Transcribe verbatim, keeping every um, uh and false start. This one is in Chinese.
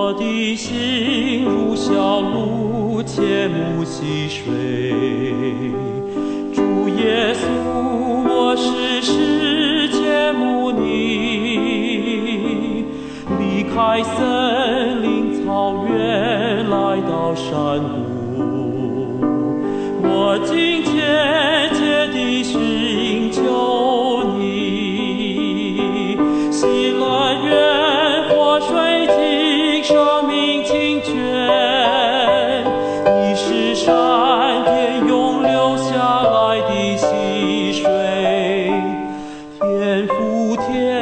我的心如小鹿，切慕溪水。主耶稣，我时时切慕你，离开森林草原，来到山谷，我今切切地寻求你，喜乐园活水井，生命清泉，你是山巅涌流下来的溪水，天父天